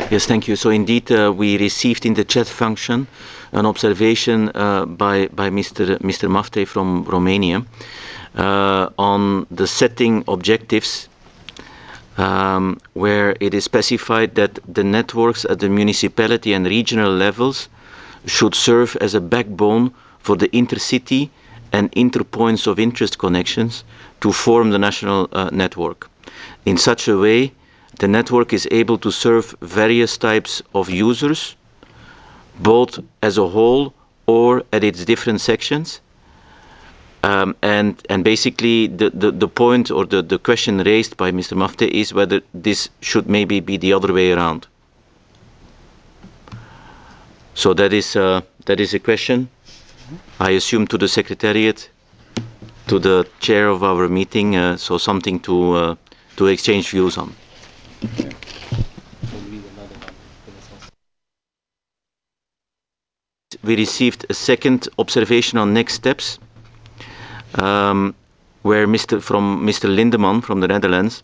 Yes, thank you. So indeed, we received in the chat function an observation by Mr. Mafte from Romania on the setting objectives, where it is specified that the networks at the municipality and regional levels should serve as a backbone for the intercity and interpoints of interest connections to form the national network. In such a way, the network is able to serve various types of users, both as a whole or at its different sections. And basically the point or the question raised by Mr. Mafte is whether this should maybe be the other way around. So that is a question, I assume, to the Secretariat, to the chair of our meeting, so something to exchange views on. We received a second observation on next steps, where from Mr. Lindeman from the Netherlands,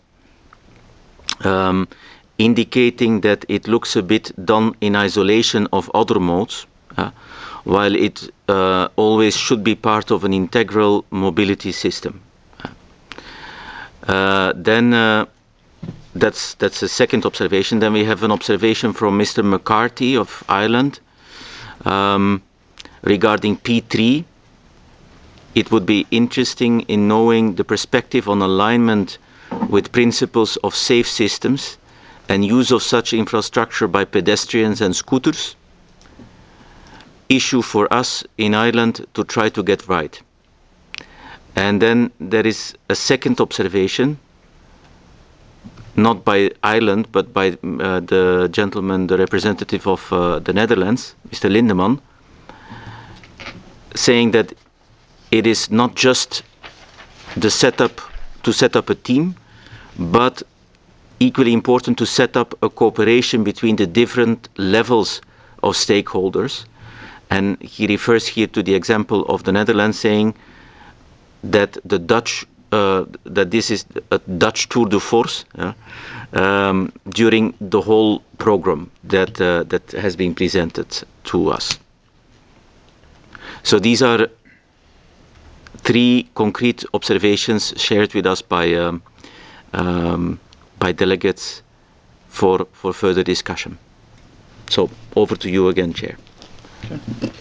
indicating that it looks a bit done in isolation of other modes, while it always should be part of an integral mobility system. Then that's a second observation. Then we have an observation from Mr. McCarthy of Ireland regarding P3. It would be interesting in knowing the perspective on alignment with principles of safe systems and use of such infrastructure by pedestrians and scooters. Issue for us in Ireland to try to get right. And then there is a second observation, not by Ireland, but by the gentleman, the representative of the Netherlands, Mr. Lindeman, saying that it is not just the to set up a team, but equally important to set up a cooperation between the different levels of stakeholders. And he refers here to the example of the Netherlands, saying that the Dutch, that this is a Dutch tour de force during the whole program that has been presented to us. So these are three concrete observations shared with us by delegates for further discussion. So over to you again, Chair. Sure.